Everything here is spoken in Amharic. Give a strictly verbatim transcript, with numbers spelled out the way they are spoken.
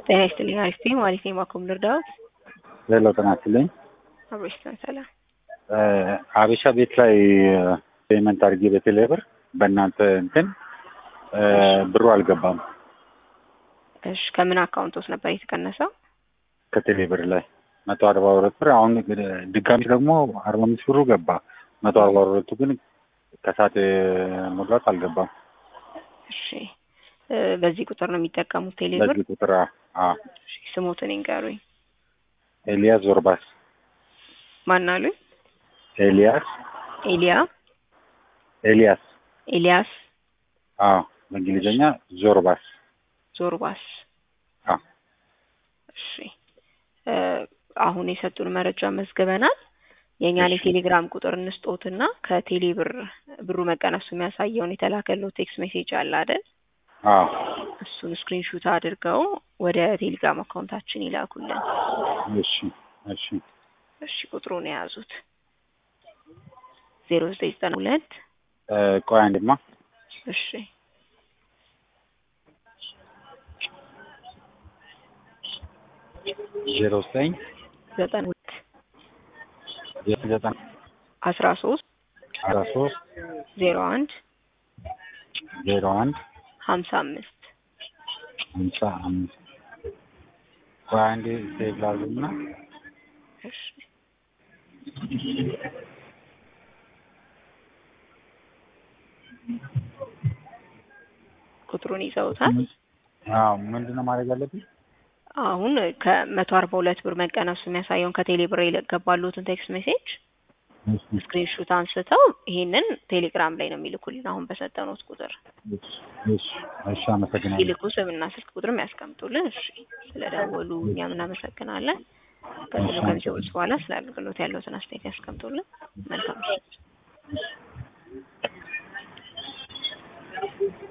ጤና ይስጥልኝ። አሪፍ ነኝ ማለት ነው። ማኮም ልርዳዎት? ሌላ ጤና ይስጥልኝ። አብሮሽተን ሰላም። አበሻ ቤት ላይ ፔመንት አድርጌ በቴሌብር በእናንተ እንትን ብሩ አልገባም። እሺ ከምን አካውንት ውስጥ ነበር የተቀነሰው? ከቴሌብር ላይ መቶ አርባ ሁለት ብር። አሁን ድጋሚ ደግሞ አርባ አምስት ብሩ ገባ። መቶ አርባ ሁለቱ ግን ከሳት መግባት አልገባም። እሺ በዚህ ቁጥር ነው የሚጠቀሙት ቴሌብር? በዚህ ቁጥር አ እሺ ስሞትን ይንገሩኝ። ኤልያስ ዞርባስ። ማን አሉኝ? ኤልያስ ኤልያ ኤልያስ ኤልያስ አዎ በእንግሊዘኛ ዞርባስ ዞርባስ። አዎ እሺ አሁን የሰጡን መረጃ መዝግበናል። የኛን የቴሌግራም ቁጥር እንስጦትና ከቴሌ ብር ብሩ መቀነሱ የሚያሳየውን የተላከለው ቴክስት ሜሴጅ አለ አይደል? አዎ እሱን ስክሪንሾት አድርገው ወደ ቴሌግራም አካውንታችን ይላኩልን። እሺ እሺ እሺ ቁጥሩን የያዙት ዜሮ ዘጠኝ ዘጠና ሁለት ቆይ አንዴማ። እሺ ዜሮ ዘጠኝ ዘጠና ሁለት ዘጠና አስራ ሶስት አስራ ሶስት ዜሮ አንድ ዜሮ አንድ ሀምሳ አምስት ሀምሳ አምስት ቆይ አንዴ ሴቭ ላድርግና እሺ ቁጥሩን ይዘውታል? አዎ ምንድነው ማድረግ ያለብኝ? አሁን ከመቶ አርባ ሁለት ብር መቀነሱ የሚያሳየውን ከቴሌ ብር የገባሉትን ቴክስት ሜሴጅ ስክሪንሾት አንስተው ይሄንን ቴሌግራም ላይ ነው የሚልኩልን አሁን በሰጠነው ቁጥር። እሺ እሺ አመሰግናለሁ። ይልኩ ስምና ስልክ ቁጥርም ያስቀምጡልን። እሺ ስለደወሉ እኛም እናመሰግናለን። ከዚህ ከዚህ በኋላ ስለ አገልግሎት ያለውን አስተያየት ያስቀምጡልን። መልካም